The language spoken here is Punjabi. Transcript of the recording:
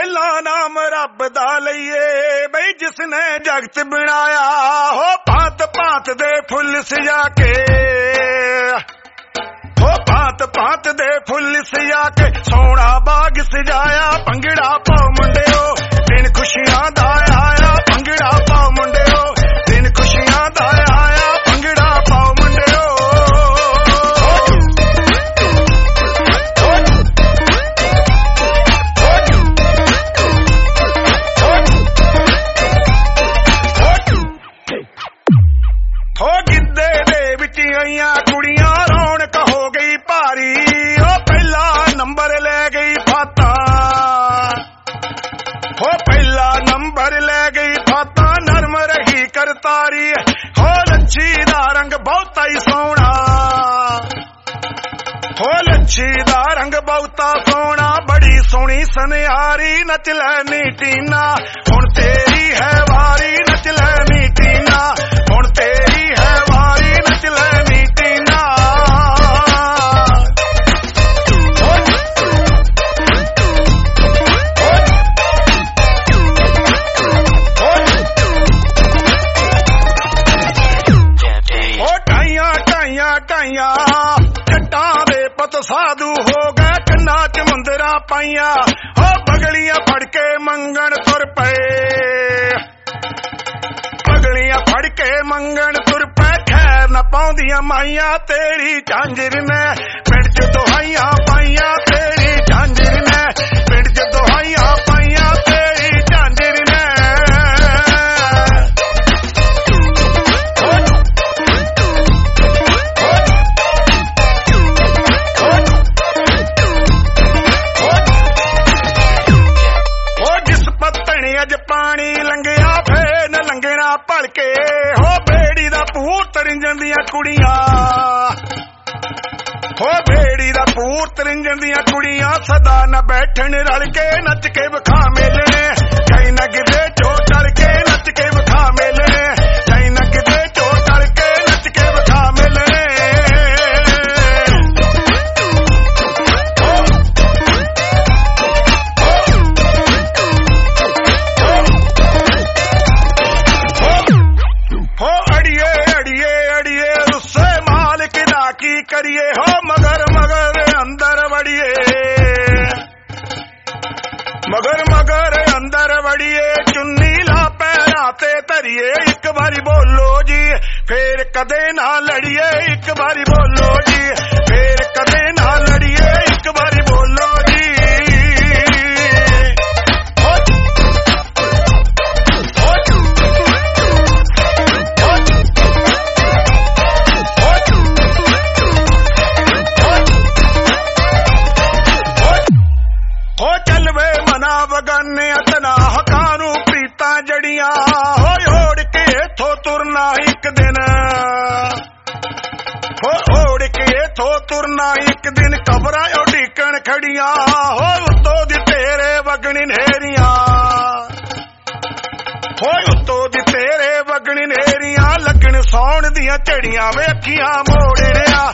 ਪਹਿਲਾ ਨਾਮ ਰੱਬ ਦਾ ਲਈਏ ਬਈ ਜਿਸਨੇ ਜਗਤ ਬਣਾਇਆ ਹੋ ਭਾਂਤ ਭਾਂਤ ਦੇ ਫੁੱਲ ਸਜਾ ਕੇ ਹੋ ਭਾਂਤ ਭਾਂਤ ਦੇ ਫੁੱਲ ਸਜਾ ਕੇ ਸੋਹਣਾ ਬਾਗ ਸਜਾਇਆ ਭੰਗੜਾ ਪਾਓ ਮੁੰਡਿਓ ਦਿਨ ਖੁਸ਼ੀਆਂ ਦਾ ਆਇਆ ਭੰਗੜਾ ਪਾਓ ਮੁੰਡਿਓ ਦਿਨ ਖੁਸ਼ੀਆਂ ਦਾ ਆਇਆ ਭੰਗੜਾ ਪਾਓ ਮੁੰਡਿਓ ਹੋ ਗਿੱਧੇ ਦੇ ਵਿੱਚ ਆਈਆਂ ਕੁੜੀਆਂ ਰੌਣਕ ਹੋ ਗਈ ਭਾਰੀ ਉਹ ਪਹਿਲਾ ਨੰਬਰ ਲੈ ਗਈ ਫਾਤਾ ਹੋ ਪਹਿਲਾ ਨੰਬਰ ਲੈ ਗਈ ਫਾਤਾ ਨਰਮ ਰਹੀ ਕਰਤਾਰੀ ਹੋ ਲੱਛੀ ਦਾ ਰੰਗ ਬਹੁਤਾ ਹੀ ਸੋਹਣਾ ਹੋ ਲੱਛੀ ਦਾ ਰੰਗ ਬਹੁਤਾ ਸੋਹਣਾ ਬੜੀ ਸੋਹਣੀ ਸੁਨਿਆਰੀ ਨੱਚ ਲੈ ਨੀ ਟੀਨਾ ਹੁਣ ਤੇਰੀ ਹੈ ਵਾਰੀ ਨੱਚ ਲੈ ਨੀ ਟੀਨਾ ਹੁਣ ਤੇਰੀ ਹੈ ਵਾਰੀ ਨੱਚ ਲੈ ਨੀ ਟੀਨਾ ਉਹ ਟਾਈਆਂ ਟਾਈਆਂ ਟਾਈਆਂ ਜੱਟਾਂ ਦੇ ਪੁੱਤ ਸਾਧੂ ਹੋ ਗਏ ਕੰਨਾਂ ਚ ਮੁੰਦਰਾਂ ਪਾਈਆਂ ਹੋ ਪਗਲੀਆਂ ਫੜ ਕੇ ਮੰਗਣ ਤੁਰ ਪਏ ਪਗਲੀਆਂ ਫੜ ਕੇ ਮੰਗਣ ਤੁਰ ਪਏ ਖੈਰ ਨਾ ਪਾਉਂਦੀਆਂ ਮਾਈਆਂ ਤੇਰੀ ਝਾਂਜਰ ਨੇ ਪਿੰਡ ਚ ਦੁਹਾਈਆਂ ਪਾਈਆਂ ਤੇਰੀ ਝਾਂਜਰ ਨੇ ਪਿੰਡ ਚ ਦੁਹਾਈਆਂ ਪਾਈਆਂ ਤੇਰੀ ਝਾਂਜਰ ਨੇ ਅੱਜ ਪਾਣੀ ਲੰਘਿਆ ਫੇਰ ਨ ਲੰਘਣਾ ਭਲ ਕੇ ਹੋ ਬੇੜੀ ਦਾ ਭੂਤ ਰਿੰਜਣ ਦੀਆਂ ਕੁੜੀਆਂ ਹੋ ਬੇੜੀ ਦਾ ਭੂਤ ਰਿੰਜਣ ਦੀਆਂ ਕੁੜੀਆਂ ਸਦਾ ਨਾ ਬੈਠਣ ਰਲ ਕੇ ਨੱਚ ਕੇ ਵਿਖਾ ਮੇਲਣੇ ਕਈ ਨਗਦੇ ਚੋ ਚੜ ਕੇ ਨੱਚ ਕੇ ਵਿਖਾ ਮੇਲਣੇ ਕਈ ਨਗਦੇ ਚੋ ਚੜ ਕੇ ਨੱਚ ਕੇ ਵਿਖਾ ਮੇਲਣੇ ਕੀ ਕਰੀਏ ਹੋ ਮਗਰ ਮਗਰ ਅੰਦਰ ਵੜੀਏ ਮਗਰ ਮਗਰ ਅੰਦਰ ਵੜੀਏ ਚੁੰਨੀ ਲਾ ਪੈਰਾਂ ਤੇ ਧਰੀਏ ਇੱਕ ਵਾਰੀ ਬੋਲੋ ਜੀ ਫੇਰ ਕਦੇ ਨਾ ਲੜੀਏ ਇੱਕ ਵਾਰੀ ਬੋਲੋ ਜੀ ਫੇਰ ਕਦੇ ਨਾ ਲੜੀਏ ਇੱਕ ਵਾਰੀ ਬੋਲੋ ਜੀ ਬਗਾਨੇ ਤਨਾ ਹਕਾਂ ਨੂੰ ਪ੍ਰੀਤਾਂ ਜੜੀਆਂ ਹੋਏ ਓੜ ਕੇ ਇਥੋਂ ਤੁਰਨਾ ਇੱਕ ਦਿਨ ਹੋ ਓੜ ਕੇ ਇਥੋਂ ਤੁਰਨਾ ਇੱਕ ਦਿਨ ਕਬਰਾਂ ਉਡੀਕਣ ਖੜੀਆਂ ਹੋ ਉੱਤੋਂ ਦੀ ਤੇਰੇ ਵਗਣੀ ਨੇਰੀਆਂ ਹੋਏ ਉੱਤੋਂ ਦੀ ਤੇਰੇ ਵਗਣੀ ਨੇਰੀਆਂ ਲੱਗਣ ਸੌਣ ਦੀਆਂ ਝੜੀਆਂ ਵੇ ਅੱਖੀਆਂ ਮੋੜ ਰਿਆ